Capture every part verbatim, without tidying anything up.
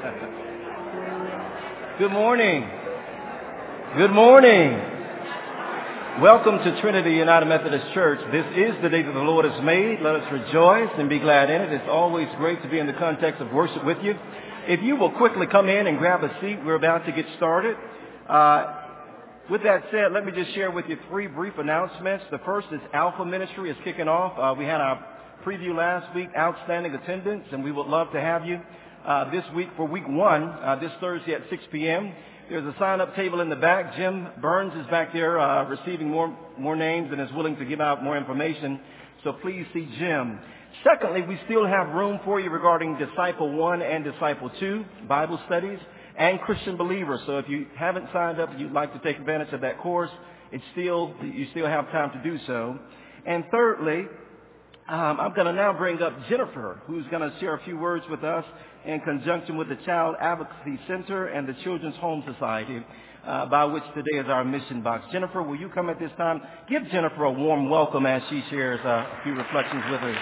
Good morning. Good morning. Welcome to Trinity United Methodist Church. This is the day that the Lord has made. Let us rejoice and be glad in it. It's always great to be in the context of worship with you. If you will quickly come in and grab a seat, we're about to get started. Uh, with that said, let me just share with you three brief announcements. The first is Alpha Ministry is kicking off. Uh, we had our preview last week, outstanding attendance, and we would love to have you uh, this week for week one, uh, this Thursday at six p.m. There's a sign-up table in the back. Jim Burns is back there uh, receiving more more names and is willing to give out more information. So please see Jim. Secondly, we still have room for you regarding Disciple One and Disciple Two Bible studies and Christian Believers. So if you haven't signed up and you'd like to take advantage of that course, it's still you still have time to do so. And thirdly, um, I'm going to now bring up Jennifer, who's going to share a few words with us in conjunction with the Child Advocacy Center and the Children's Home Society, uh, by which today is our mission box. Jennifer, will you come at this time? Give Jennifer a warm welcome as she shares uh, a few reflections with us.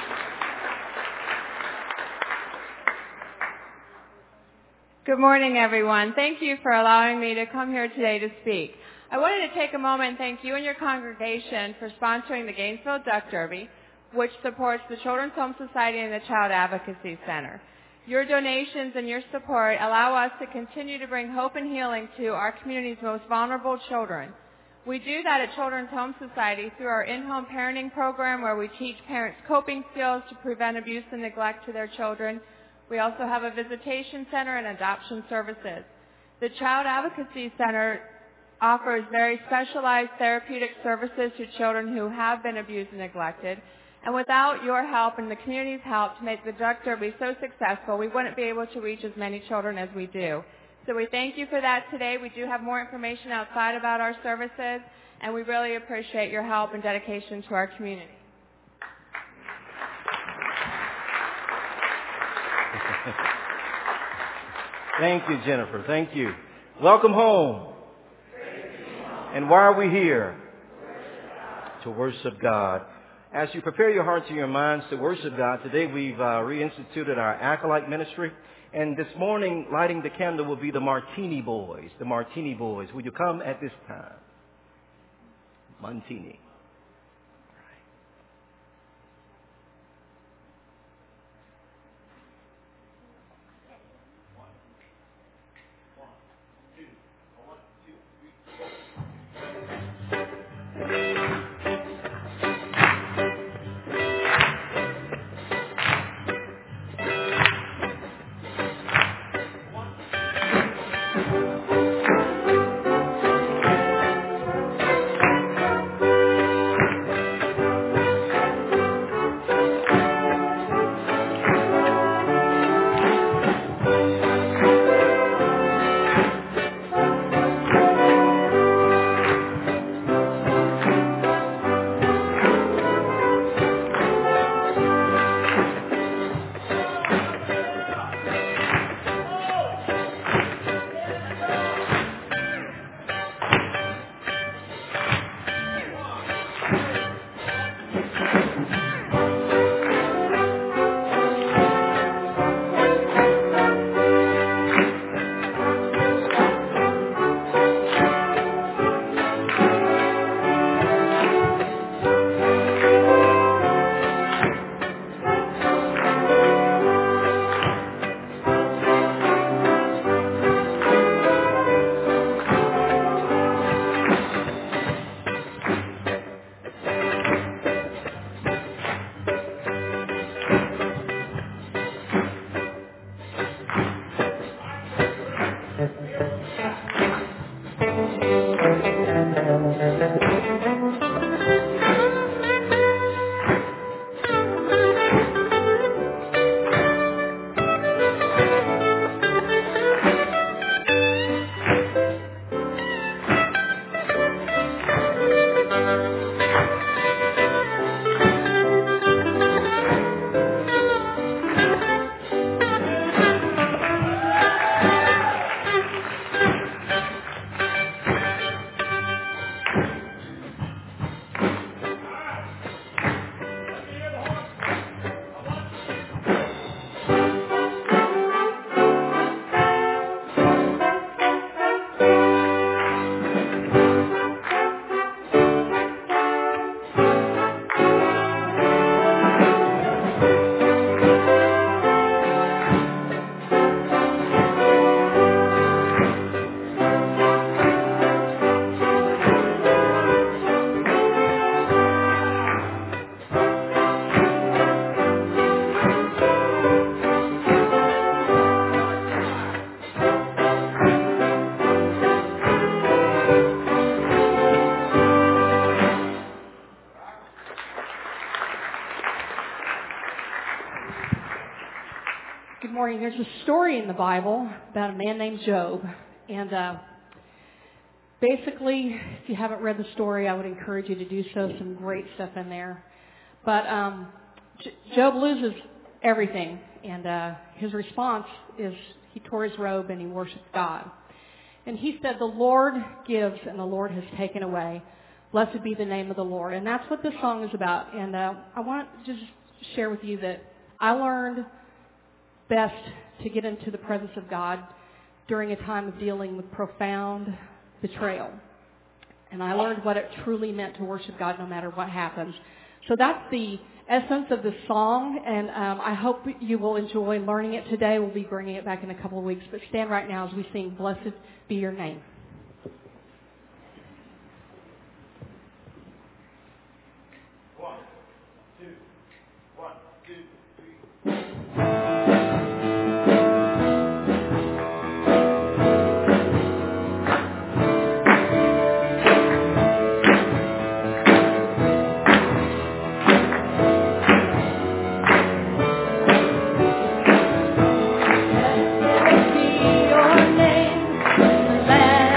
Good morning, everyone. Thank you for allowing me to come here today to speak. I wanted to take a moment and thank you and your congregation for sponsoring the Gainesville Duck Derby, which supports the Children's Home Society and the Child Advocacy Center. Your donations and your support allow us to continue to bring hope and healing to our community's most vulnerable children. We do that at Children's Home Society through our in-home parenting program, where we teach parents coping skills to prevent abuse and neglect to their children. We also have a visitation center and adoption services. The Child Advocacy Center offers very specialized therapeutic services to children who have been abused and neglected. And without your help and the community's help to make the Duck Derby so successful, we wouldn't be able to reach as many children as we do. So we thank you for that today. We do have more information outside about our services, and we really appreciate your help and dedication to our community. Thank you, Jennifer. Thank you. Welcome home. And why are we here? To worship God. As you prepare your hearts and your minds to worship God, today we've uh, reinstituted our Acolyte ministry. And this morning, lighting the candle will be the Martini Boys. The Martini Boys. Will you come at this time? Martini. Good morning. There's a story in the Bible about a man named Job. And uh, basically, if you haven't read the story, I would encourage you to do so. Some great stuff in there. But um, J- Job loses everything. And uh, his response is he tore his robe and he worshiped God. And he said, the Lord gives and the Lord has taken away. Blessed be the name of the Lord. And that's what this song is about. And uh, I want to just share with you that I learned best to get into the presence of God during a time of dealing with profound betrayal. And I learned what it truly meant to worship God no matter what happens. So that's the essence of the song, and um, I hope you will enjoy learning it today. We'll be bringing it back in a couple of weeks. But stand right now as we sing, Blessed Be Your Name. One, two, one, two, three. Blessed be your name, the land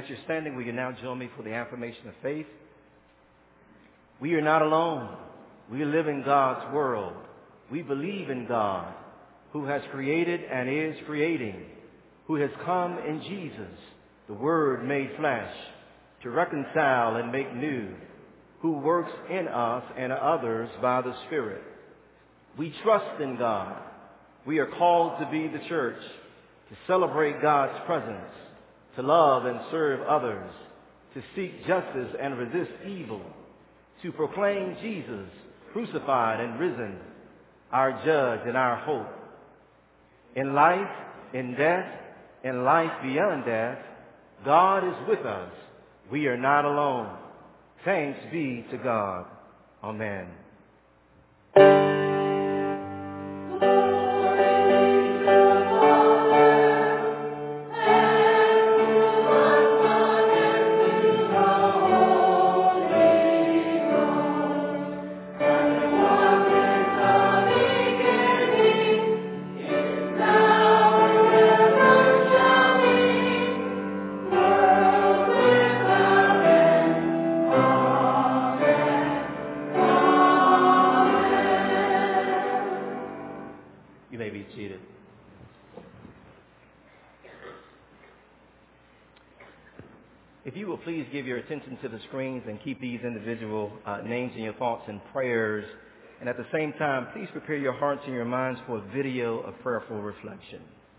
as you're standing, will you now join me for the affirmation of faith? We are not alone. We live in God's world. We believe in God, who has created and is creating, who has come in Jesus, the Word made flesh, to reconcile and make new, who works in us and others by the Spirit. We trust in God. We are called to be the church, to celebrate God's presence, to love and serve others, to seek justice and resist evil, to proclaim Jesus crucified and risen, our judge and our hope. In life, in death, in life beyond death, God is with us. We are not alone. Thanks be to God. Amen. If you will please give your attention to the screens and keep these individual uh, names in your thoughts and prayers. And at the same time, please prepare your hearts and your minds for a video of prayerful reflection.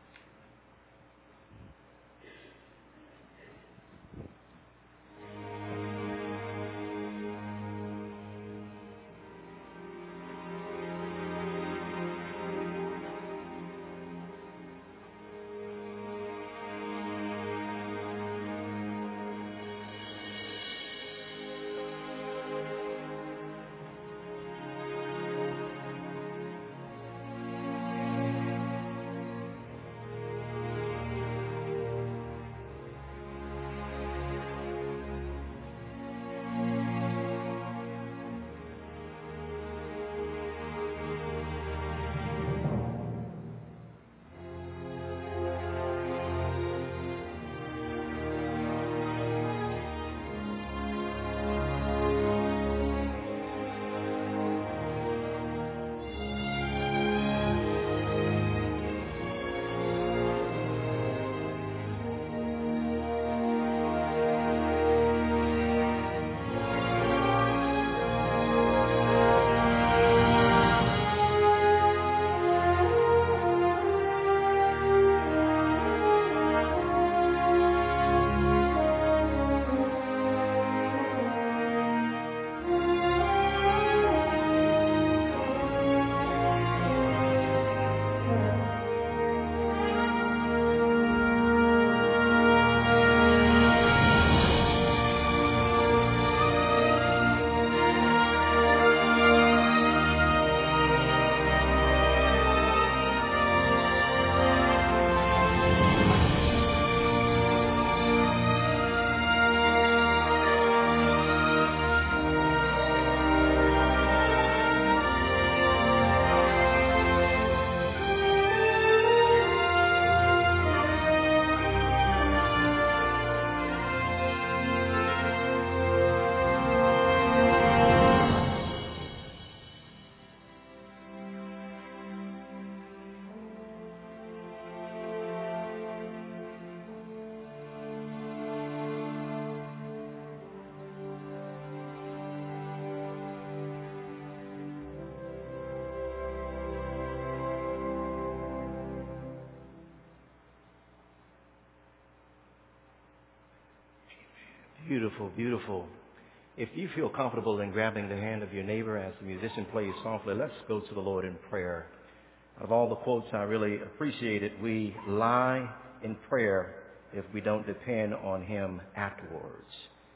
Beautiful, beautiful. If you feel comfortable in grabbing the hand of your neighbor as the musician plays softly, let's go to the Lord in prayer. Out of all the quotes I really appreciated, we lie in prayer if we don't depend on Him afterwards.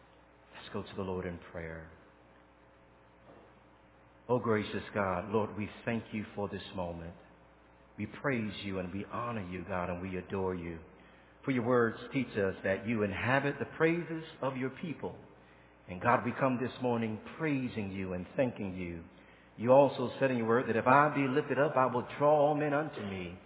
Let's go to the Lord in prayer. Oh, gracious God, Lord, we thank you for this moment. We praise you and we honor you, God, and we adore you. For your words teach us that you inhabit the praises of your people. And God, we come this morning praising you and thanking you. You also said in your word that if I be lifted up, I will draw all men unto me.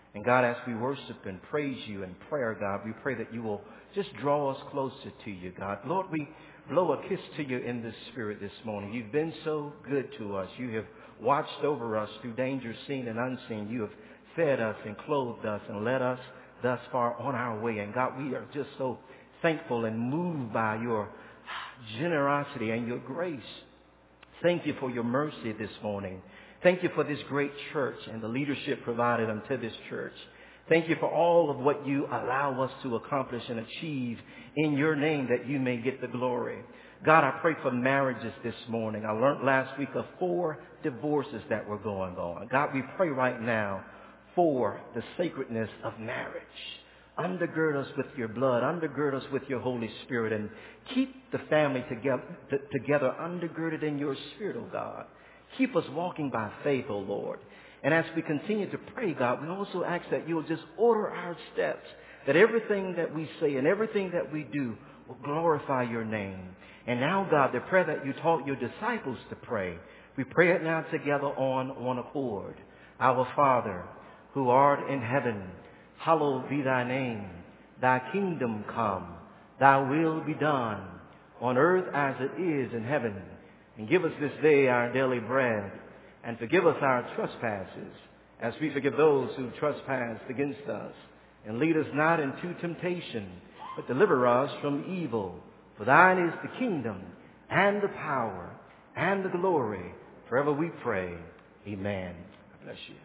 And God, as we worship and praise you in prayer, God, we pray that you will just draw us closer to you, God. Lord, we blow a kiss to you in the spirit this morning. You've been so good to us. You have watched over us through danger seen and unseen. You have fed us and clothed us and led us thus far on our way. And God, we are just so thankful and moved by your generosity and your grace. Thank you for your mercy this morning. Thank you for this great church and the leadership provided unto this church. Thank you for all of what you allow us to accomplish and achieve in your name, that you may get the glory. God, I pray for marriages this morning. I learned last week of four divorces that were going on. God, we pray right now for the sacredness of marriage. Undergird us with your blood. Undergird us with your Holy Spirit. And keep the family together, together undergirded in your Spirit, oh God. Keep us walking by faith, oh Lord. And as we continue to pray, God, we also ask that you will just order our steps, that everything that we say and everything that we do will glorify your name. And now, God, the prayer that you taught your disciples to pray, we pray it now together on one accord. Our Father, who art in heaven, hallowed be thy name. Thy kingdom come, thy will be done, on earth as it is in heaven. And give us this day our daily bread, and forgive us our trespasses, as we forgive those who trespass against us. And lead us not into temptation, but deliver us from evil. For thine is the kingdom, and the power, and the glory. Forever we pray. Amen. God bless you.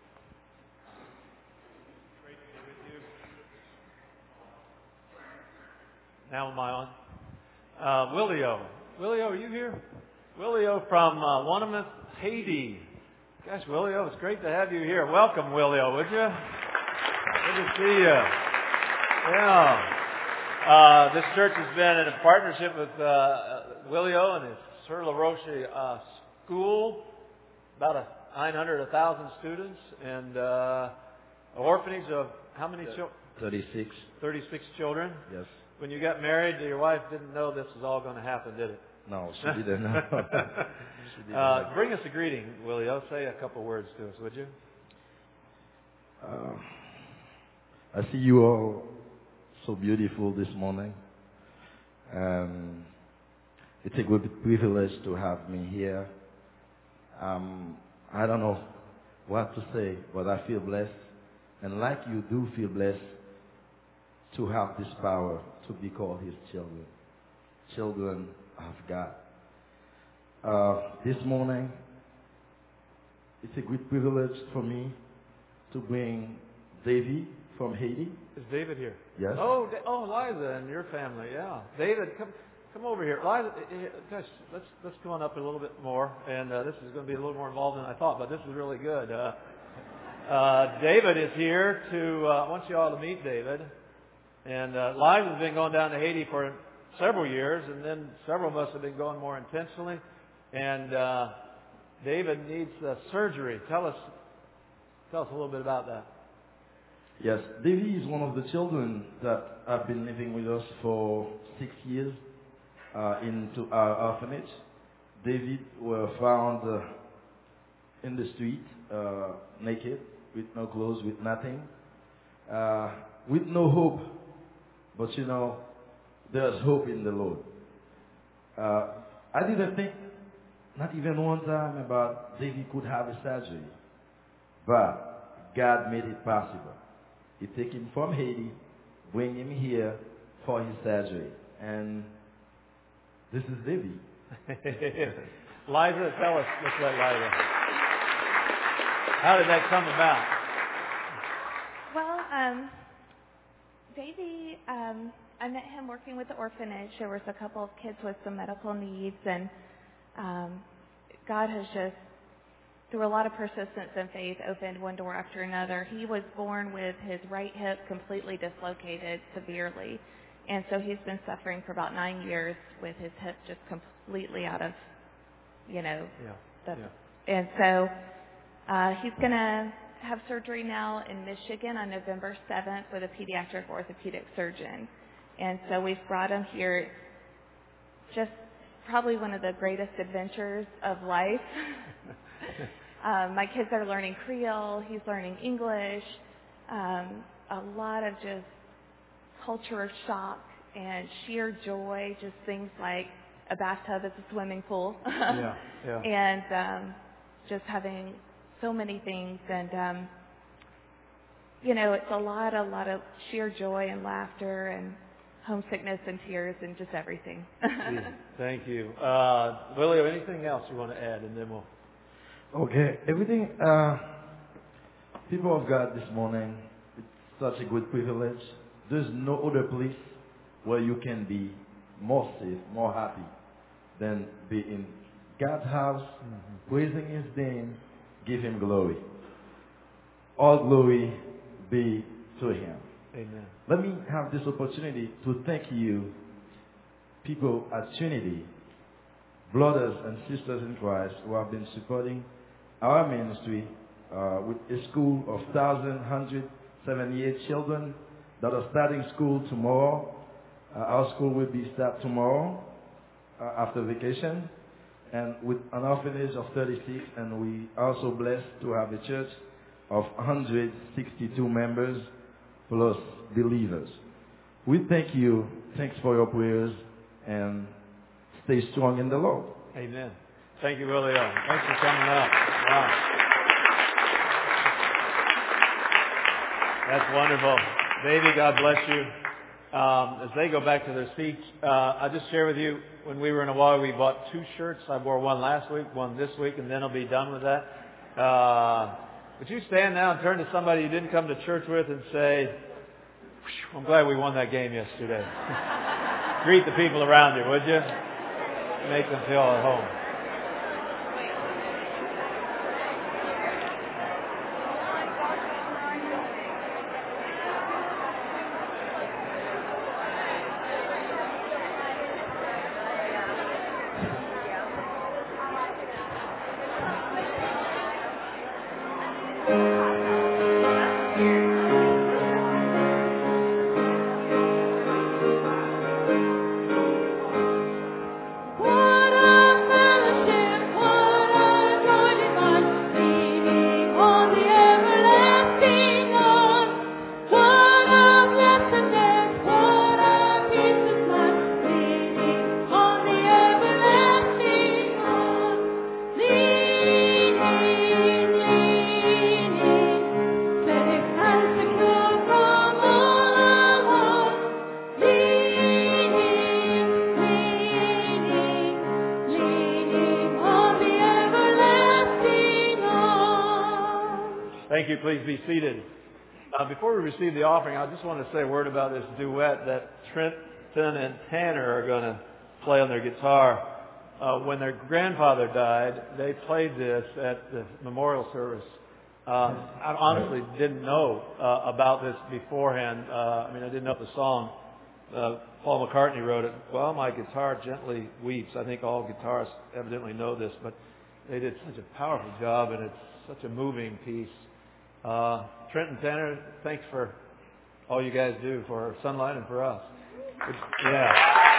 Great to be with you. Now am I on? Uh, Willio. Willio, are you here? Willio from uh, Wanamith, Haiti. Gosh, Willio, it's great to have you here. Welcome, Willio, would you? Good to see you. Yeah. Uh, this church has been in a partnership with uh, Willio and his Sir LaRoche uh, school, about a nine hundred, one thousand students, and uh, an orphanage of how many children? thirty-six. thirty-six children? Yes. When you got married, your wife didn't know this was all going to happen, did it? No, she didn't know. She didn't uh, know. bring us a greeting, Willio. Say a couple words to us, would you? Uh, I see you all so beautiful this morning. Um, it's a good privilege to have me here. Um, I don't know what to say, but I feel blessed. And like you do feel blessed to have this power to be called his children. Children of God. Uh, this morning, it's a great privilege for me to bring Davy from Haiti. Is David here? Yes. Oh, Da- oh, Liza and your family, yeah. David, come, come over here. Liza, eh, eh, gosh, let's let's come on up a little bit more. And uh, this is going to be a little more involved than I thought, but this is really good. Uh, uh, David is here to. Uh, I want you all to meet David. And uh, Liza has been going down to Haiti for several years, and then several of us have been going more intentionally. And uh, David needs uh, surgery. Tell us, tell us a little bit about that. Yes, Davy is one of the children that have been living with us for six years uh, into our orphanage. David were found uh, in the street, uh, naked, with no clothes, with nothing, uh, with no hope. But you know, there's hope in the Lord. Uh, I didn't think, not even one time, about David could have a surgery. But God made it possible. He took him from Haiti, bring him here for his surgery. And this is David. Liza, tell us, let's let Liza. How did that come about? Well, um, Davey, um, I met him working with the orphanage. There was a couple of kids with some medical needs, and um, God has just, through a lot of persistence and faith, opened one door after another. He was born with his right hip completely dislocated severely, and so he's been suffering for about nine years with his hip just completely out of, you know, Yeah. the, yeah. and so uh, he's going to have surgery now in Michigan on November seventh with a pediatric orthopedic surgeon. And so we've brought him here. Just probably one of the greatest adventures of life. um, my kids are learning Creole. He's learning English. um, a lot of just culture of shock and sheer joy, just things like a bathtub is a swimming pool. yeah, yeah. And um, just having so many things. And, um, you know, it's a lot, a lot of sheer joy and laughter and homesickness and tears and just everything. Thank you. Uh, Willie, anything else you want to add? And then we'll... Okay, everything, uh, people of God this morning, it's such a good privilege. There's no other place where you can be more safe, more happy than be in God's house, mm-hmm. praising His name, give Him glory. All glory be to Him. Amen. Let me have this opportunity to thank you, people at Trinity, brothers and sisters in Christ who have been supporting our ministry uh, with a school of one thousand one hundred seventy-eight children that are starting school tomorrow. Uh, our school will be start tomorrow uh, after vacation, and with an orphanage of thirty-six, and we also blessed to have a church of one hundred sixty-two members plus believers. We thank you. Thanks for your prayers, and stay strong in the Lord. Amen. Thank you, Willie. Thanks for coming up. Wow. That's wonderful. Baby, God bless you. Um, as they go back to their seats, uh, I'll just share with you, when we were in Hawaii, we bought two shirts. I wore one last week, one this week, and then I'll be done with that. Uh, would you stand now and turn to somebody you didn't come to church with and say, I'm glad we won that game yesterday. Greet the people around you, would you? Make them feel at home. Thank you. Please be seated. Uh, before we receive the offering, I just want to say a word about this duet that Trenton and Tanner are going to play on their guitar. Uh, when their grandfather died, they played this at the memorial service. Uh, I honestly didn't know uh, about this beforehand. Uh, I mean, I didn't know the song. Uh, Paul McCartney wrote it. Well, my guitar gently weeps. I think all guitarists evidently know this, but they did such a powerful job, and it's such a moving piece. Uh, Trent and Tanner, thanks for all you guys do for Sunlight and for us. It's, yeah.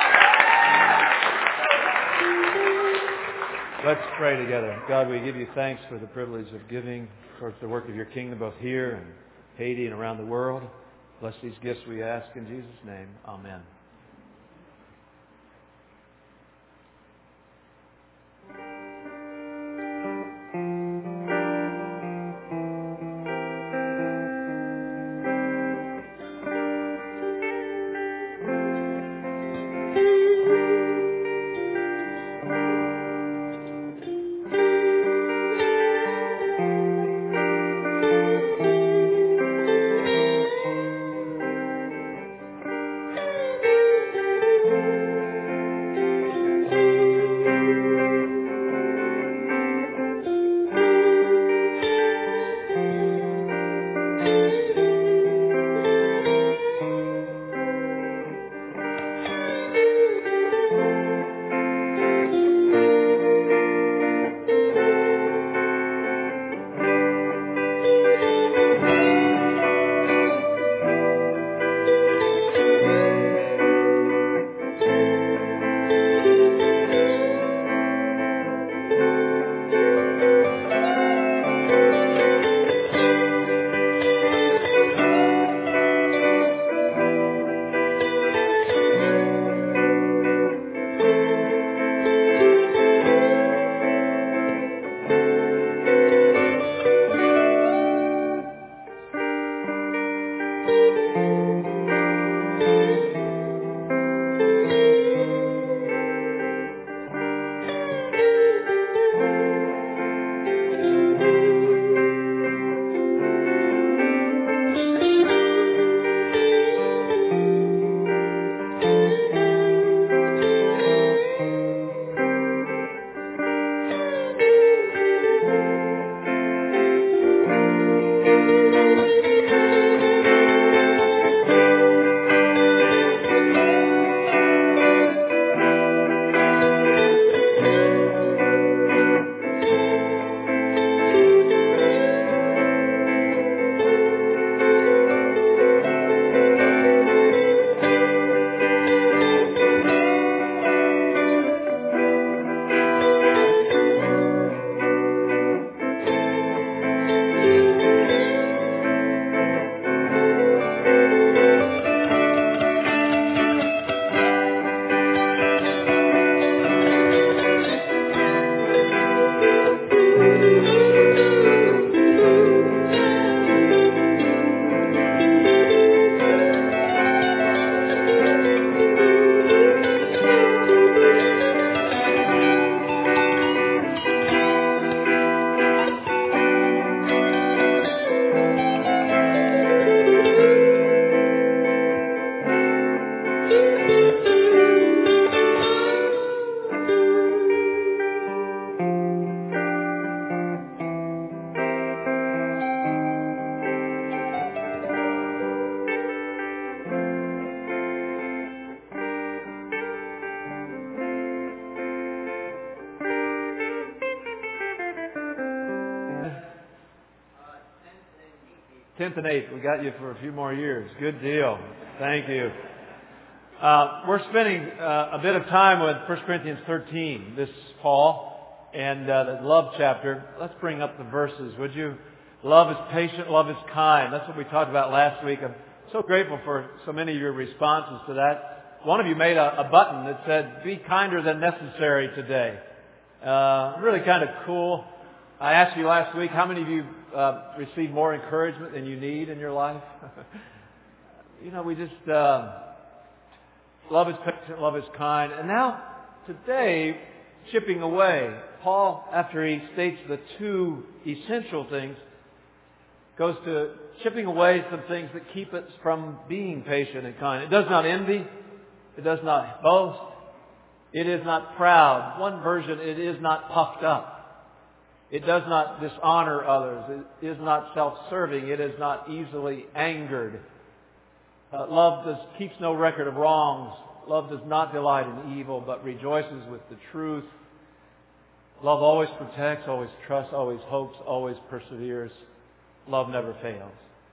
Let's pray together. God, we give you thanks for the privilege of giving towards the work of your kingdom, both here and Haiti and around the world. Bless these gifts, we ask in Jesus' name. Amen. Thank you. tenth and eighth. We got you for a few more years. Good deal. Thank you. Uh, we're spending uh, a bit of time with First Corinthians thirteen this fall, and uh, the love chapter. Let's bring up the verses, would you? Love is patient, love is kind. That's what we talked about last week. I'm so grateful for so many of your responses to that. One of you made a, a button that said, "Be kinder than necessary today." Uh, really kind of cool. I asked you last week, how many of you uh, received more encouragement than you need in your life? You know, we just... Uh, Love is patient, love is kind. And now, today, chipping away. Paul, after he states the two essential things, goes to chipping away some things that keep us from being patient and kind. It does not envy. It does not boast. It is not proud. One version, it is not puffed up. It does not dishonor others. It is not self-serving. It is not easily angered. Uh, love does, keeps no record of wrongs. Love does not delight in evil, but rejoices with the truth. Love always protects, always trusts, always hopes, always perseveres. Love never fails.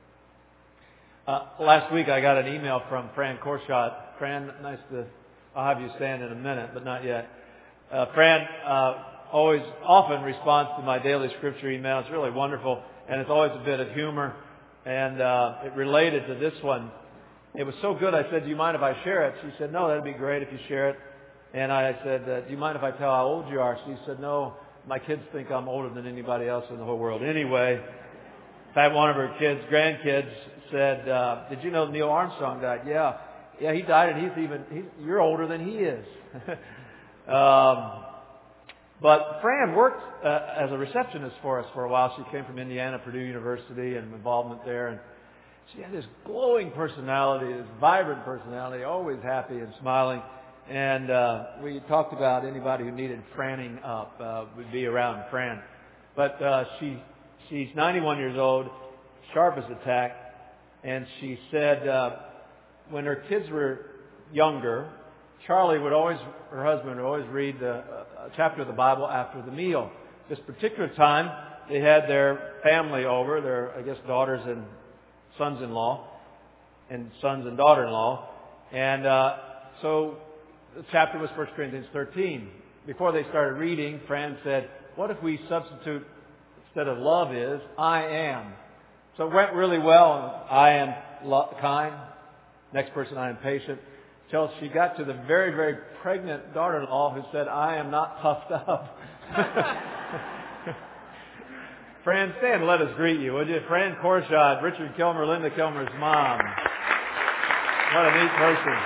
Uh, last week I got an email from Fran Korshot. Fran, nice to... I'll have you stand in a minute, but not yet. Uh, Fran uh, always, often responds to my daily scripture email. It's really wonderful, and it's always a bit of humor. And uh, it related to this one. It was so good, I said, "Do you mind if I share it?" She said, "No, that'd be great if you share it." And I said, uh, "Do you mind if I tell how old you are?" She said, "No, my kids think I'm older than anybody else in the whole world anyway." In fact, one of her kids, grandkids, said, uh, "Did you know Neil Armstrong died?" "Yeah. Yeah, he died, and he's even, he's, you're older than he is." um, but Fran worked uh, as a receptionist for us for a while. She came from Indiana, Purdue University, and involvement there. And she had this glowing personality, this vibrant personality, always happy and smiling. And uh, we talked about anybody who needed franning up uh, would be around Fran. But uh, she she's ninety-one years old, sharp as a tack, and she said uh, when her kids were younger, Charlie would always, her husband would always read the, a chapter of the Bible after the meal. This particular time, they had their family over, their, I guess, daughters and sons-in-law and sons and daughter-in-law. And uh, so the chapter was First Corinthians thirteen. Before they started reading, Fran said, "What if we substitute, instead of love is, I am?" So it went really well. I am lo- kind. Next person, I am patient. Till she got to the very, very pregnant daughter-in-law who said, "I am not puffed up." Fran, stand and let us greet you, would you? Fran Korshot, Richard Kilmer, Linda Kilmer's mom. What a neat person.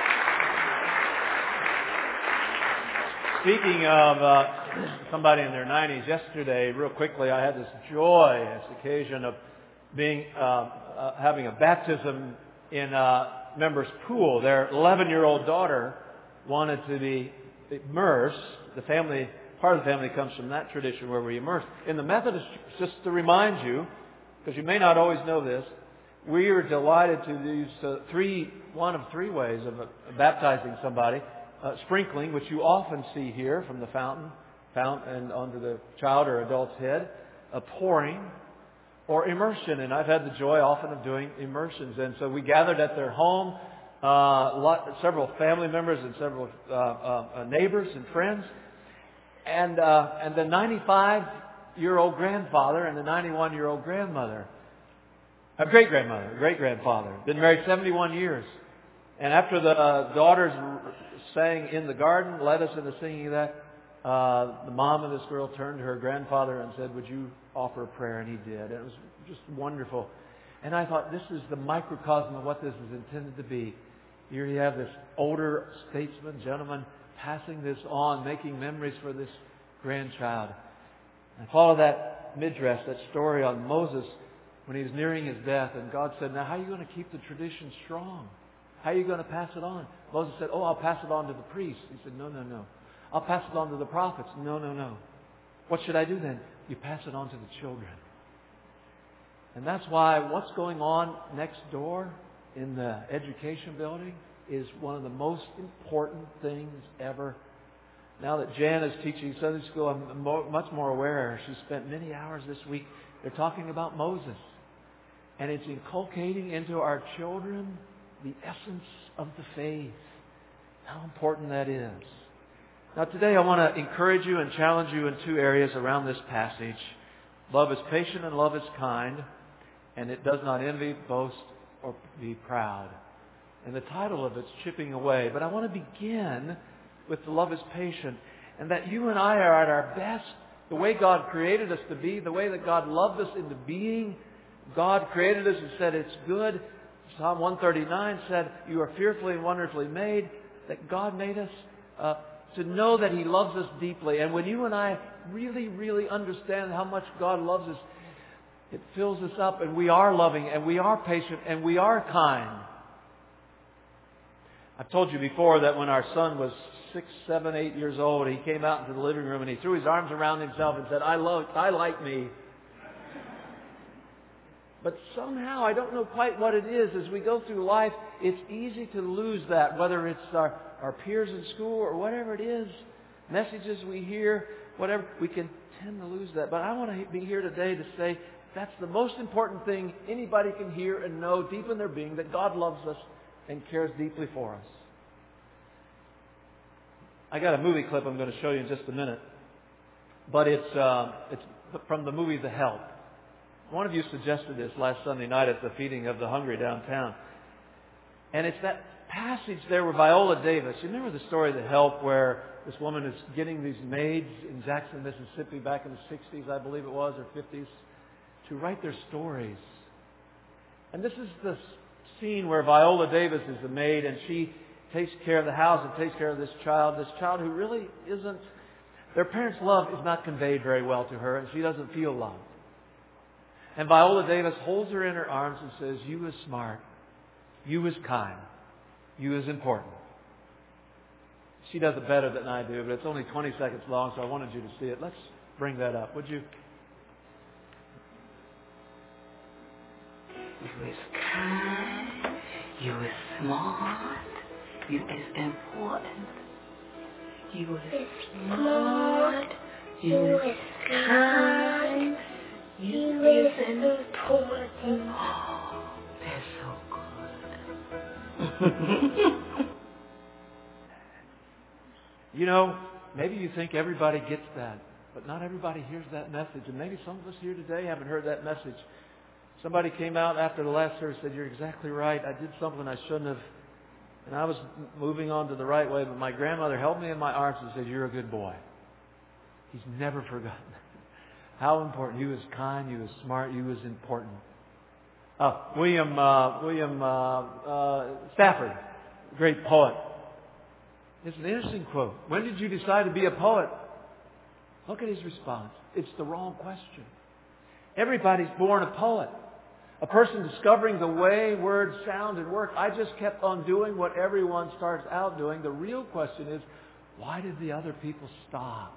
Speaking of uh, somebody in their nineties, yesterday, real quickly, I had this joyous occasion of being uh, uh, having a baptism in a member's pool. Their eleven-year-old daughter wanted to be immersed. The family... Part of the family comes from that tradition where we immerse. In the Methodist, just to remind you, because you may not always know this, we are delighted to use uh, three, one of three ways of uh, baptizing somebody. Uh, sprinkling, which you often see here from the fountain, fountain and onto the child or adult's head. Uh, pouring, or immersion. And I've had the joy often of doing immersions. And so we gathered at their home, uh, lot, several family members and several uh, uh, neighbors and friends. And uh, and the ninety-five-year-old grandfather and the ninety-one-year-old grandmother, a great-grandmother, a great-grandfather, been married seventy-one years. And after the uh, daughters sang in the garden, led us in the singing of that, uh, the mom of this girl turned to her grandfather and said, "Would you offer a prayer?" And he did. And it was just wonderful. And I thought, this is the microcosm of what this is intended to be. Here you have this older statesman, gentleman, passing this on, making memories for this grandchild. I follow that midrash, that story on Moses when he was nearing his death, and God said, "Now how are you going to keep the tradition strong? How are you going to pass it on?" Moses said, "Oh, I'll pass it on to the priests." He said, "No, no, no. I'll pass it on to the prophets." "No, no, no. What should I do then?" "You pass it on to the children." And that's why what's going on next door in the education building is one of the most important things ever. Now that Jan is teaching Sunday school, I'm mo- much more aware. She spent many hours this week. They're talking about Moses. And it's inculcating into our children the essence of the faith. How important that is. Now today I want to encourage you and challenge you in two areas around this passage. Love is patient and love is kind, and it does not envy, boast, or be proud. And the title of it's Chipping Away. But I want to begin with the love is patient, and that you and I are at our best, the way God created us to be, the way that God loved us into being. God created us and said it's good. Psalm one thirty-nine said, you are fearfully and wonderfully made. That God made us uh, to know that He loves us deeply. And when you and I really, really understand how much God loves us, it fills us up, and we are loving, and we are patient, and we are kind. I've told you before that when our son was six, seven, eight years old, he came out into the living room and he threw his arms around himself and said, I love, I like me. But somehow, I don't know quite what it is, as we go through life, it's easy to lose that, whether it's our, our peers in school or whatever it is, messages we hear, whatever, we can tend to lose that. But I want to be here today to say that's the most important thing anybody can hear and know deep in their being, that God loves us and cares deeply for us. I got a movie clip I'm going to show you in just a minute, but it's uh, it's from the movie The Help. One of you suggested this last Sunday night at the feeding of the hungry downtown. And it's that passage there where Viola Davis, you remember the story of The Help, where this woman is getting these maids in Jackson, Mississippi back in the sixties, I believe it was, or fifties, to write their stories. And this is the scene where Viola Davis is the maid, and she takes care of the house and takes care of this child, this child who really isn't, their parents' love is not conveyed very well to her, and she doesn't feel loved. And Viola Davis holds her in her arms and says, you is smart, you is kind, you is important. She does it better than I do, but it's only twenty seconds long, so I wanted you to see it. Let's bring that up, would you? You is kind, you is smart, you is important. You is smart, you is kind, you is important. Oh, that's so good. You know, maybe you think everybody gets that, but not everybody hears that message. And maybe some of us here today haven't heard that message. Somebody came out after the last service and said, you're exactly right. I did something I shouldn't have. And I was moving on to the right way, but my grandmother held me in my arms and said, you're a good boy. He's never forgotten how important. You was kind, you was smart, you was important. Uh, William uh, William uh, uh, Stafford, great poet. It's an interesting quote. When did you decide to be a poet? Look at his response. It's the wrong question. Everybody's born a poet. A person discovering the way words sound and work. I just kept on doing what everyone starts out doing. The real question is, why did the other people stop?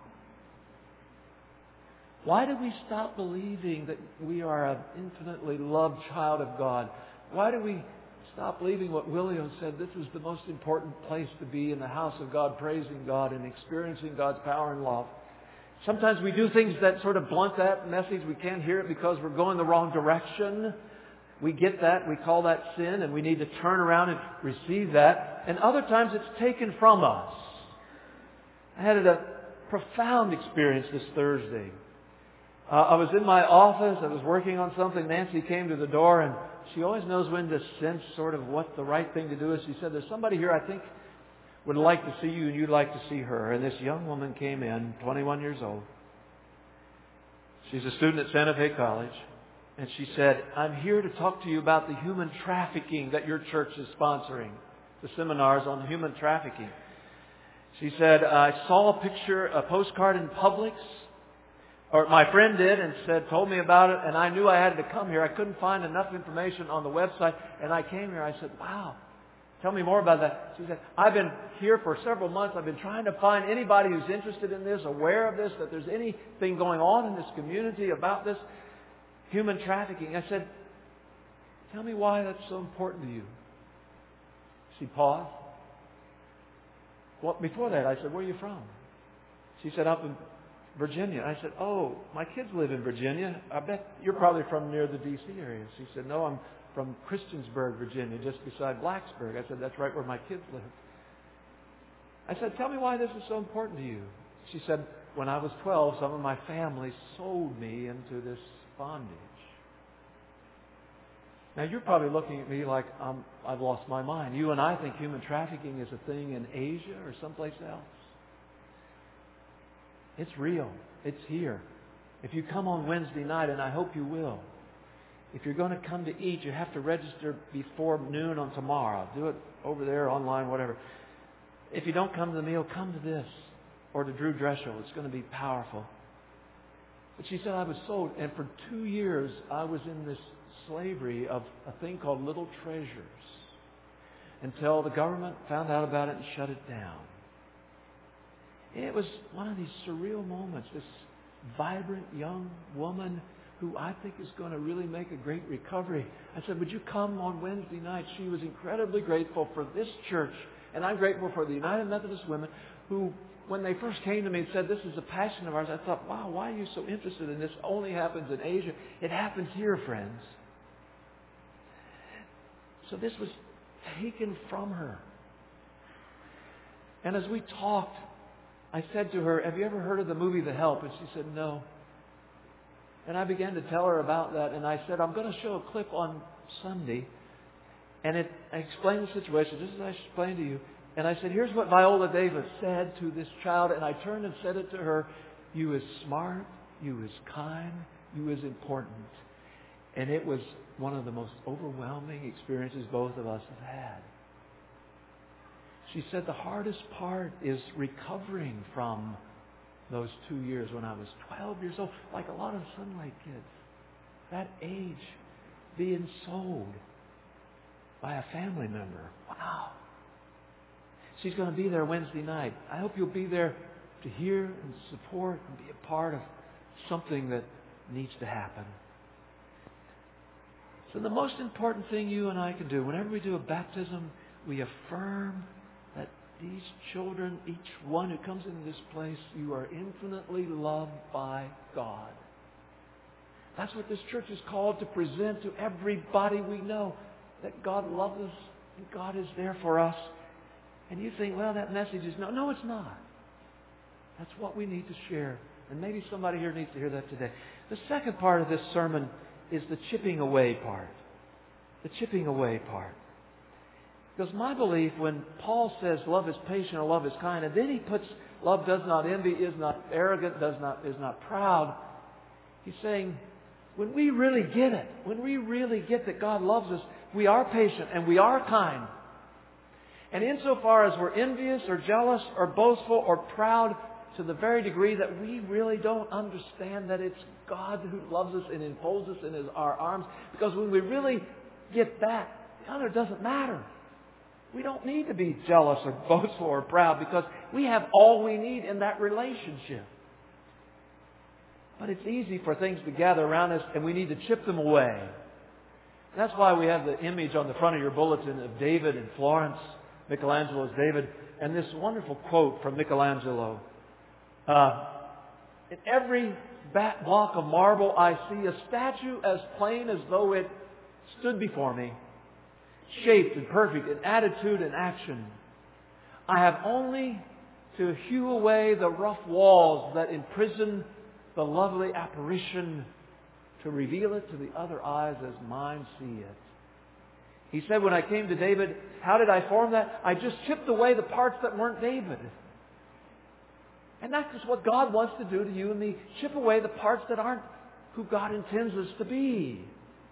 Why did we stop believing that we are an infinitely loved child of God? Why do we stop believing what Willio said? This is the most important place to be, in the house of God, praising God and experiencing God's power and love. Sometimes we do things that sort of blunt that message. We can't hear it because we're going the wrong direction. We get that. We call that sin, and we need to turn around and receive that. And other times it's taken from us. I had a profound experience this Thursday. Uh, I was in my office. I was working on something. Nancy came to the door, and she always knows when to sense sort of what the right thing to do is. She said, there's somebody here I think would like to see you, and you'd like to see her. And this young woman came in, twenty-one years old. She's a student at Santa Fe College. And she said, I'm here to talk to you about the human trafficking that your church is sponsoring, the seminars on human trafficking. She said, I saw a picture, a postcard in Publix, or my friend did, and said, told me about it, and I knew I had to come here. I couldn't find enough information on the website, and I came here. I said, wow, tell me more about that. She said, I've been here for several months. I've been trying to find anybody who's interested in this, aware of this, that there's anything going on in this community about this human trafficking. I said, tell me why that's so important to you. She paused. Well, before that, I said, where are you from? She said, up in Virginia. I said, oh, my kids live in Virginia. I bet you're probably from near the D C area. She said, no, I'm from Christiansburg, Virginia, just beside Blacksburg. I said, that's right where my kids live. I said, tell me why this is so important to you. She said, when I was twelve, some of my family sold me into this bondage. Now, you're probably looking at me like um, I've lost my mind. You and I think human trafficking is a thing in Asia or someplace else. It's real. It's here. If you come on Wednesday night, and I hope you will, if you're going to come to eat, you have to register before noon on tomorrow. Do it over there, online, whatever. If you don't come to the meal, come to this or to Drew Dreschel. It's going to be powerful. But she said, I was sold, and for two years I was in this slavery of a thing called Little Treasures until the government found out about it and shut it down. It was one of these surreal moments. This vibrant young woman who I think is going to really make a great recovery. I said, would you come on Wednesday night? She was incredibly grateful for this church, and I'm grateful for the United Methodist Women who, when they first came to me and said, this is a passion of ours, I thought, wow, why are you so interested in this? Only happens in Asia. It happens here, friends. So this was taken from her. And as we talked, I said to her, have you ever heard of the movie The Help? And she said, no. And I began to tell her about that. And I said, I'm going to show a clip on Sunday. And it, I explained the situation, just as I explained to you. And I said, here's what Viola Davis said to this child. And I turned and said it to her. You is smart. You is kind. You is important. And it was one of the most overwhelming experiences both of us have had. She said the hardest part is recovering from those two years when I was twelve years old, like a lot of Sunlight kids. That age, being sold by a family member. Wow. She's going to be there Wednesday night. I hope you'll be there to hear and support and be a part of something that needs to happen. So the most important thing you and I can do, whenever we do a baptism, we affirm that these children, each one who comes into this place, you are infinitely loved by God. That's what this church is called to present to everybody we know, that God loves us and God is there for us. And you think, well, that message is no. No, it's not. That's what we need to share. And maybe somebody here needs to hear that today. The second part of this sermon is the chipping away part. The chipping away part. Because my belief, when Paul says love is patient or love is kind, and then he puts love does not envy, is not arrogant, does not is not proud, he's saying when we really get it, when we really get that God loves us, we are patient and we are kind. And insofar as we're envious or jealous or boastful or proud, to the very degree that we really don't understand that it's God who loves us and enfolds us in His, our arms. Because when we really get that, the other doesn't matter. We don't need to be jealous or boastful or proud because we have all we need in that relationship. But it's easy for things to gather around us and we need to chip them away. That's why we have the image on the front of your bulletin of David in Florence. Michelangelo's David. And this wonderful quote from Michelangelo. Uh, in every bat block of marble I see a statue as plain as though it stood before me, shaped and perfect in attitude and action. I have only to hew away the rough walls that imprison the lovely apparition to reveal it to the other eyes as mine see it. He said, when I came to David, how did I form that? I just chipped away the parts that weren't David. And that's just what God wants to do to you and me. Chip away the parts that aren't who God intends us to be.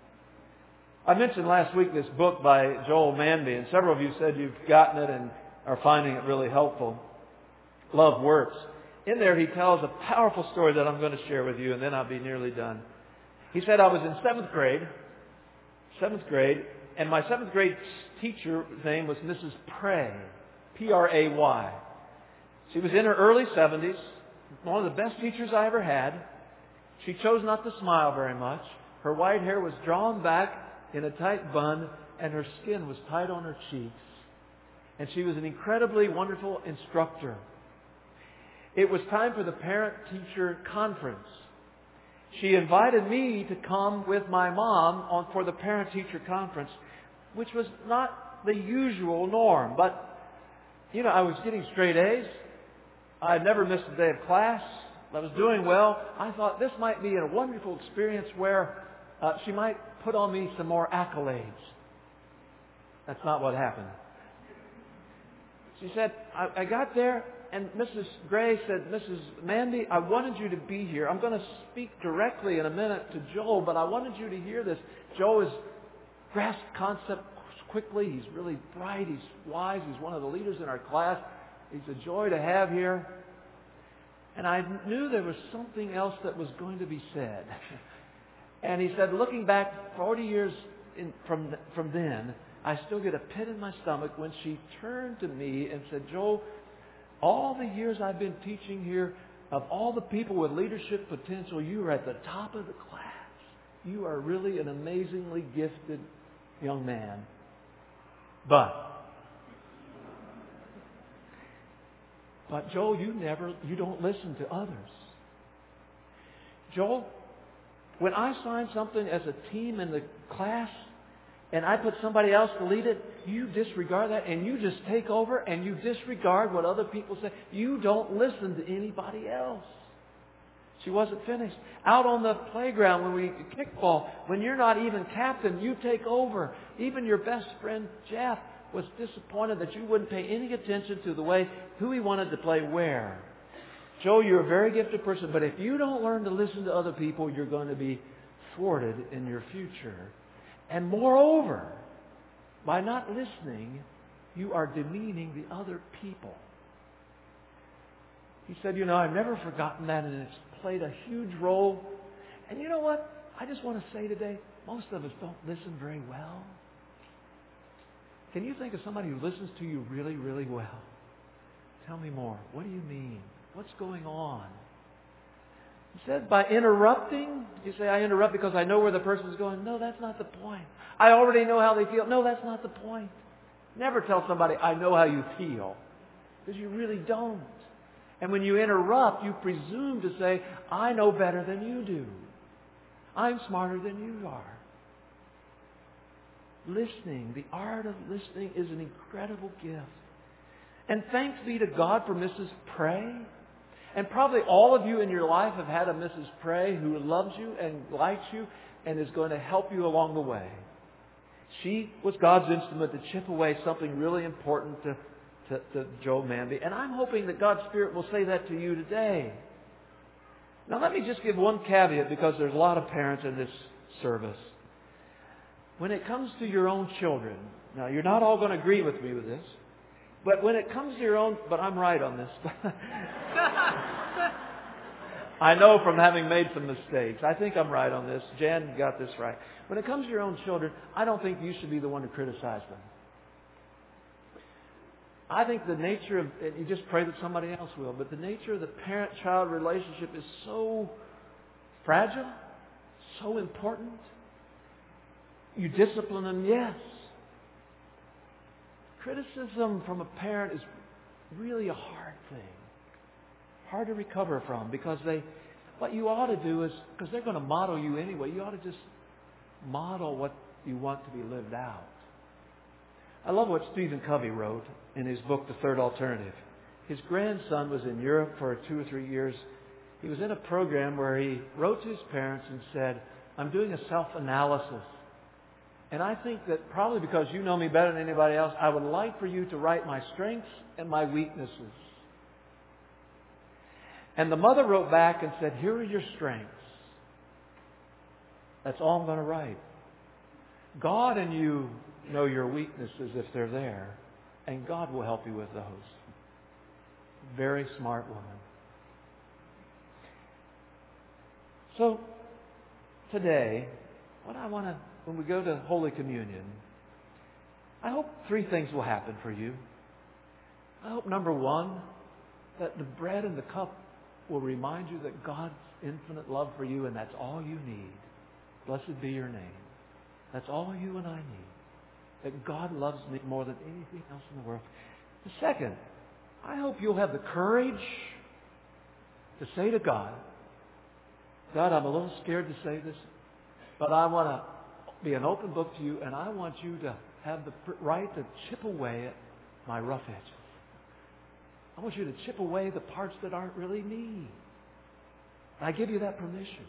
I mentioned last week this book by Joel Manby, and several of you said you've gotten it and are finding it really helpful. Love Works. In there he tells a powerful story that I'm going to share with you, and then I'll be nearly done. He said, I was in seventh grade, seventh grade, and my seventh grade teacher's name was Missus Pray, P R A Y. She was in her early seventies, one of the best teachers I ever had. She chose not to smile very much. Her white hair was drawn back in a tight bun, and her skin was tight on her cheeks. And she was an incredibly wonderful instructor. it was time for the parent-teacher conference. She invited me to come with my mom on for the parent-teacher conference, which was not the usual norm. But, you know, I was getting straight A's. I had never missed a day of class. I was doing well. I thought this might be a wonderful experience where uh, she might put on me some more accolades. That's not what happened. She said, I, I got there, and Missus Gray said, Missus Mandy, I wanted you to be here. I'm going to speak directly in a minute to Joel, but I wanted you to hear this. Joel has grasped concept quickly. He's really bright. He's wise. He's one of the leaders in our class. He's a joy to have here. And I knew there was something else that was going to be said. And he said, looking back forty years in, from, from then, I still get a pit in my stomach when she turned to me and said, Joel, all the years I've been teaching here, of all the people with leadership potential, you are at the top of the class. You are really an amazingly gifted young man. But, but Joel, you never, you don't listen to others. Joel, when I sign something as a team in the class, and I put somebody else to lead it, you disregard that and you just take over and you disregard what other people say. You don't listen to anybody else. She wasn't finished. Out on the playground when we kickball, when you're not even captain, you take over. Even your best friend Jeff was disappointed that you wouldn't pay any attention to the way who he wanted to play where. Joe, you're a very gifted person, but if you don't learn to listen to other people, you're going to be thwarted in your future. And moreover, by not listening, you are demeaning the other people. He said, you know, I've never forgotten that, and it's played a huge role. And you know what? I just want to say today, most of us don't listen very well. Can you think of somebody who listens to you really, really well? Tell me more. What do you mean? What's going on? He said, by interrupting, you say, I interrupt because I know where the person's going. No, that's not the point. I already know how they feel. No, that's not the point. Never tell somebody, I know how you feel. Because you really don't. And when you interrupt, you presume to say, I know better than you do. I'm smarter than you are. Listening, the art of listening is an incredible gift. And thanks be to God for Missus Prey. And probably all of you in your life have had a Missus Prey who loves you and likes you and is going to help you along the way. She was God's instrument to chip away something really important to, to, to Joel Manby. And I'm hoping that God's Spirit will say that to you today. Now let me just give one caveat because there's a lot of parents in this service. When it comes to your own children, now you're not all going to agree with me with this, but when it comes to your own, but I'm right on this. I know from having made some mistakes. I think I'm right on this. Jan got this right. When it comes to your own children, I don't think you should be the one to criticize them. I think the nature of, and you just pray that somebody else will, but the nature of the parent-child relationship is so fragile, so important. You discipline them, yes. Criticism from a parent is really a hard thing. Hard to recover from because they, what you ought to do is, because they're going to model you anyway, you ought to just model what you want to be lived out. I love what Stephen Covey wrote in his book, The Third Alternative. His grandson was in Europe for two or three years. He was in a program where he wrote to his parents and said, I'm doing a self-analysis. And I think that probably because you know me better than anybody else, I would like for you to write my strengths and my weaknesses. And the mother wrote back and said, here are your strengths. That's all I'm going to write. God and you know your weaknesses if they're there. And God will help you with those. Very smart woman. So, today, what I want to, when we go to Holy Communion, I hope three things will happen for you. I hope, number one, that the bread and the cup will remind you that God's infinite love for you, and that's all you need. Blessed be your name. That's all you and I need. That God loves me more than anything else in the world. The second, I hope you'll have the courage to say to God, God, I'm a little scared to say this, but I want to be an open book to you, and I want you to have the right to chip away at my rough edges. I want you to chip away the parts that aren't really me. I give you that permission.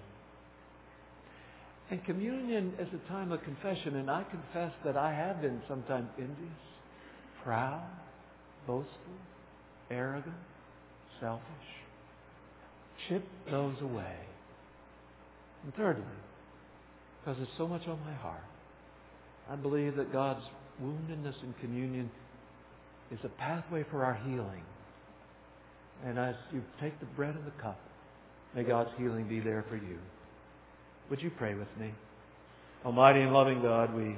And communion is a time of confession, and I confess that I have been sometimes envious, proud, boastful, arrogant, selfish. Chip those away. And thirdly, because there's so much on my heart, I believe that God's woundedness in communion is a pathway for our healing. And as you take the bread and the cup, may God's healing be there for you. Would you pray with me? Almighty and loving God, we,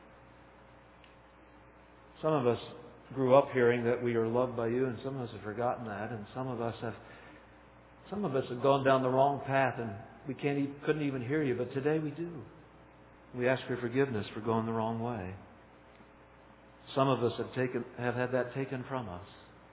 some of us grew up hearing that we are loved by you, and some of us have forgotten that, and some of us have, some of us have gone down the wrong path, and we can't, even, couldn't even hear you. But today we do. We ask for forgiveness for going the wrong way. Some of us have taken, have had that taken from us.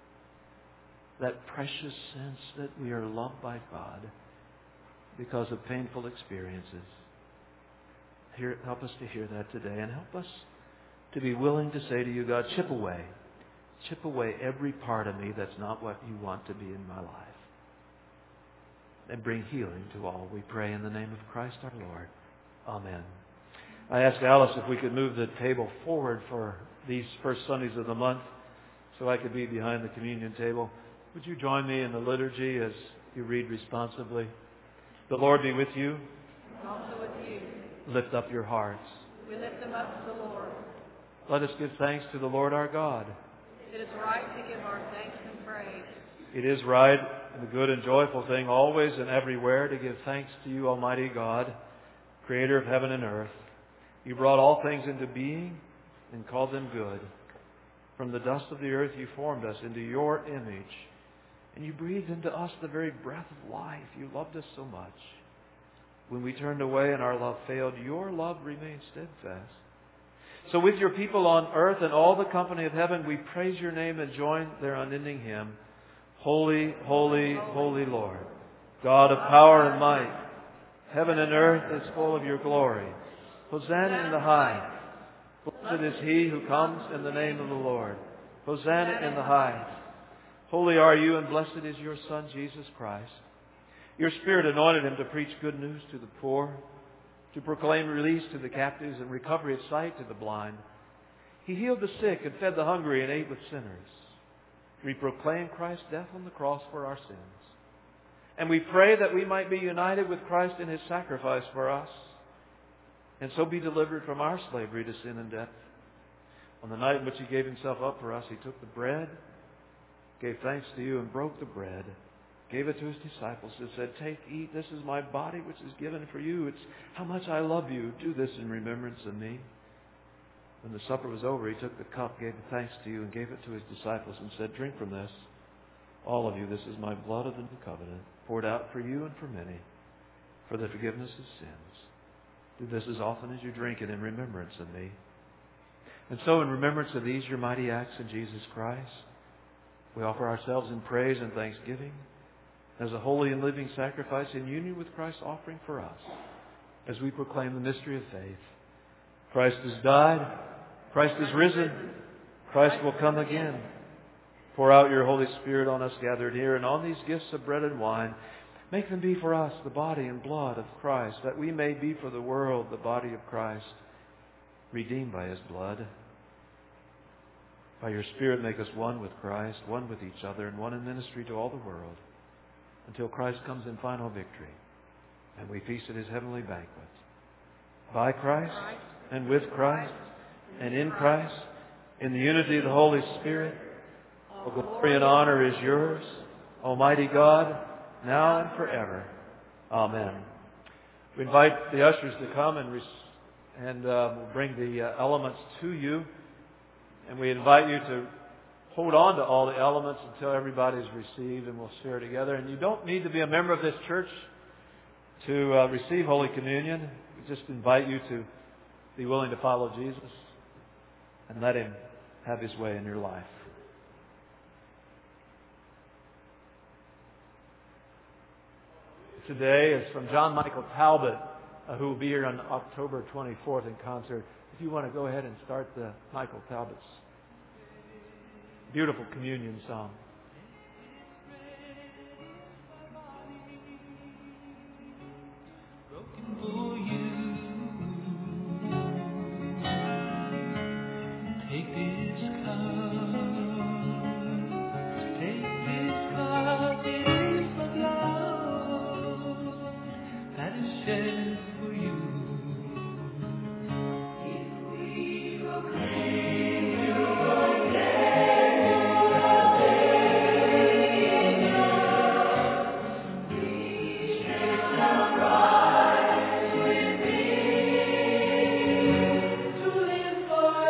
That precious sense that we are loved by God because of painful experiences. Hear, help us to hear that today, and help us to be willing to say to you, God, chip away. Chip away every part of me that's not what you want to be in my life. And bring healing to all. We pray in the name of Christ our Lord. Amen. I asked Alice if we could move the table forward for these first Sundays of the month so I could be behind the communion table. Would you join me in the liturgy as you read responsibly? The Lord be with you. And also with you. Lift up your hearts. We lift them up to the Lord. Let us give thanks to the Lord our God. It is right to give our thanks and praise. It is right and a good and joyful thing always and everywhere to give thanks to you, Almighty God, Creator of heaven and earth. You brought all things into being and called them good. From the dust of the earth you formed us into your image. And you breathed into us the very breath of life. You loved us so much. When we turned away and our love failed, your love remained steadfast. So with your people on earth and all the company of heaven, we praise your name and join their unending hymn. Holy, holy, holy Lord, God of power and might, heaven and earth is full of your glory. Hosanna in the highest. Blessed is he who comes in the name of the Lord. Hosanna in the highest. Holy are you, and blessed is your Son, Jesus Christ. Your Spirit anointed him to preach good news to the poor, to proclaim release to the captives and recovery of sight to the blind. He healed the sick and fed the hungry and ate with sinners. We proclaim Christ's death on the cross for our sins. And we pray that we might be united with Christ in his sacrifice for us, and so be delivered from our slavery to sin and death. On the night in which he gave himself up for us, he took the bread, gave thanks to you, and broke the bread, gave it to his disciples, and said, take, eat, this is my body which is given for you. It's how much I love you. Do this in remembrance of me. When the supper was over, he took the cup, gave thanks to you, and gave it to his disciples, and said, drink from this, all of you. This is my blood of the new covenant, poured out for you and for many, for the forgiveness of sins. Do this as often as you drink it in remembrance of me. And so in remembrance of these, your mighty acts in Jesus Christ, we offer ourselves in praise and thanksgiving as a holy and living sacrifice in union with Christ's offering for us as we proclaim the mystery of faith. Christ has died. Christ is risen. Christ will come again. Pour out your Holy Spirit on us gathered here and on these gifts of bread and wine. Make them be for us the body and blood of Christ, that we may be for the world the body of Christ, redeemed by his blood. By your Spirit, make us one with Christ, one with each other, and one in ministry to all the world, until Christ comes in final victory, and we feast at his heavenly banquet. By Christ, and with Christ, and in Christ, in the unity of the Holy Spirit, all glory and honor is yours, Almighty God, now and forever. Amen. We invite the ushers to come and, res- and uh, bring the uh, elements to you. And we invite you to hold on to all the elements until everybody's received, and we'll share together. And you don't need to be a member of this church to uh, receive Holy Communion. We just invite you to be willing to follow Jesus and let him have his way in your life. today is from John Michael Talbot, uh, who will be here on October twenty-fourth in concert. If you want to go ahead and start the Michael Talbot's beautiful communion song. For you, take this cup, take this cup, it is the blood that is shed for you. If we proclaim your name, we shall rise within to live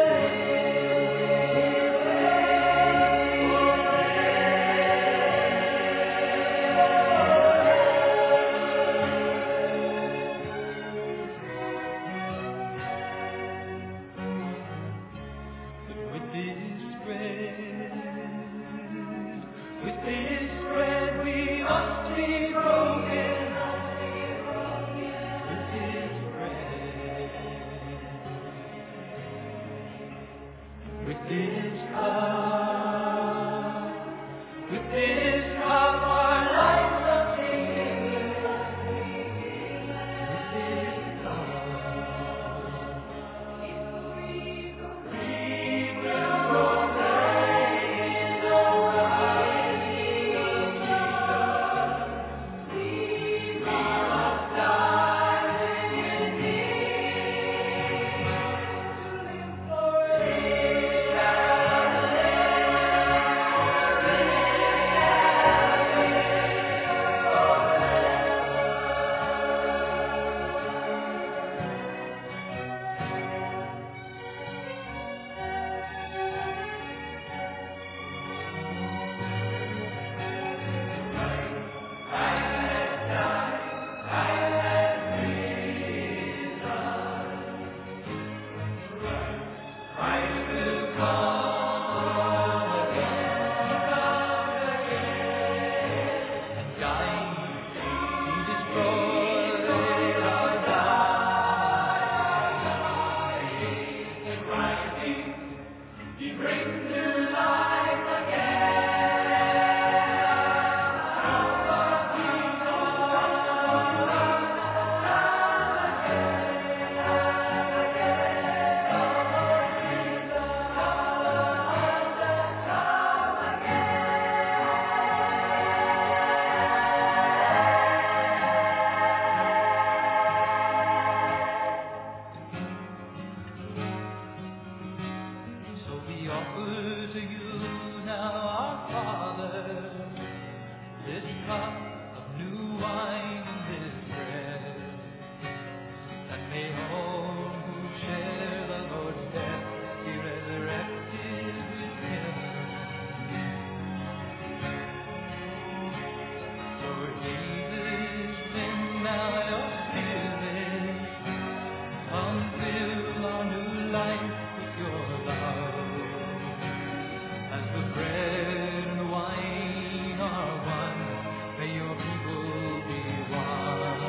with this bread, with this bread we must be broken. With this bread, with this cup, with this cup our lives are taken. With this cup, we will proclaim the rising of Jesus. We must die with Him to live So we offer to you now, our Father, this cup of new wine and this bread, and may all who share the Lord's death be resurrected with Him. Lord Jesus, send now your Spirit, come fill our new life with your love. As the bread and the wine are one, may your people be one.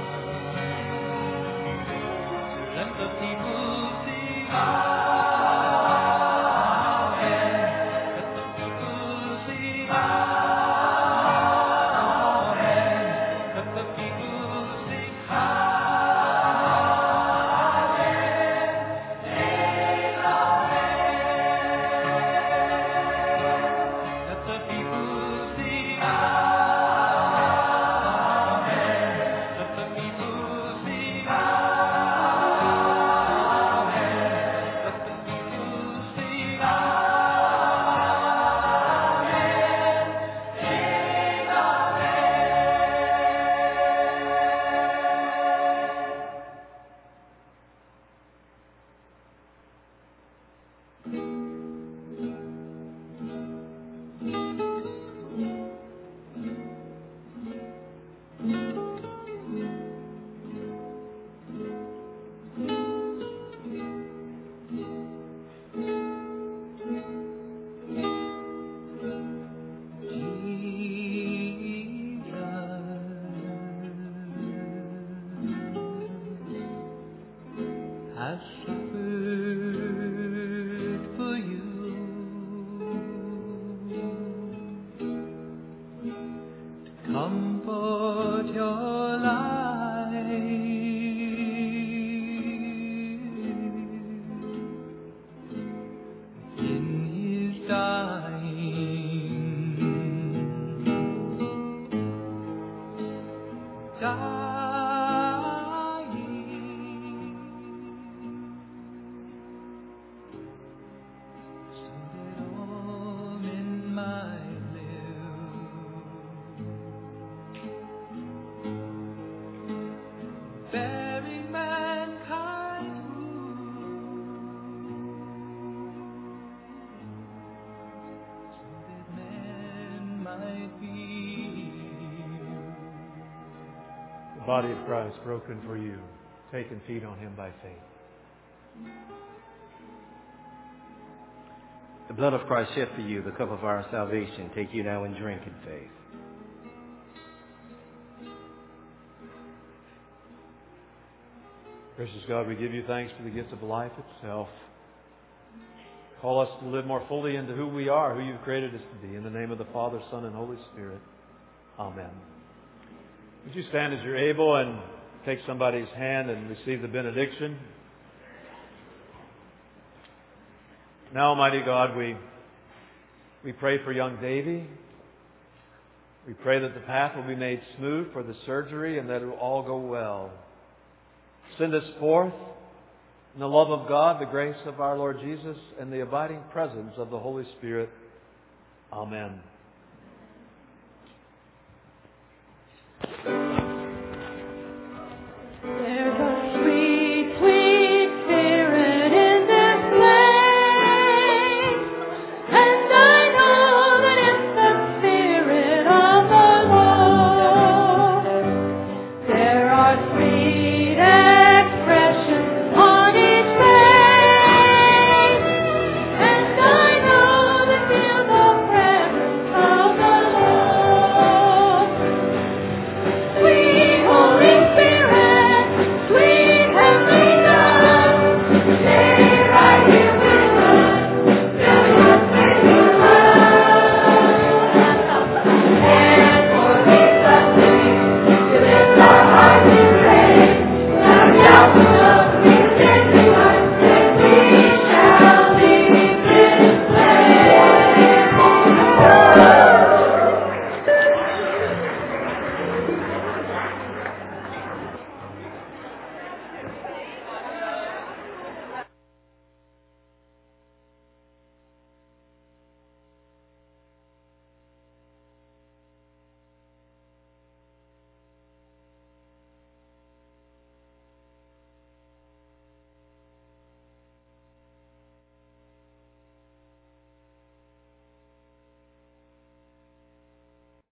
So let the people sing Amen. Let the people sing Amen. Let the people sing Let the people sing Amen. Let the people sing Amen. suffered for you. Comfort your life in His dying, dying, so that all men might live. Bearing mankind so that man might be The body of Christ broken for you. Take and feed on Him by faith. The blood of Christ shed for you, the cup of our salvation. Take you now and drink in faith. Gracious God, we give you thanks for the gift of life itself. Call us to live more fully into who we are, who you've created us to be. In the name of the Father, Son, and Holy Spirit. Amen. Would you stand as you're able and take somebody's hand and receive the benediction? Now, Almighty God, we, we pray for young Davy. We pray that the path will be made smooth for the surgery and that it will all go well. Send us forth in the love of God, the grace of our Lord Jesus, and the abiding presence of the Holy Spirit. Amen. There's a sweet, sweet spirit in this place, and I know that it's the Spirit of the Lord. There are sweet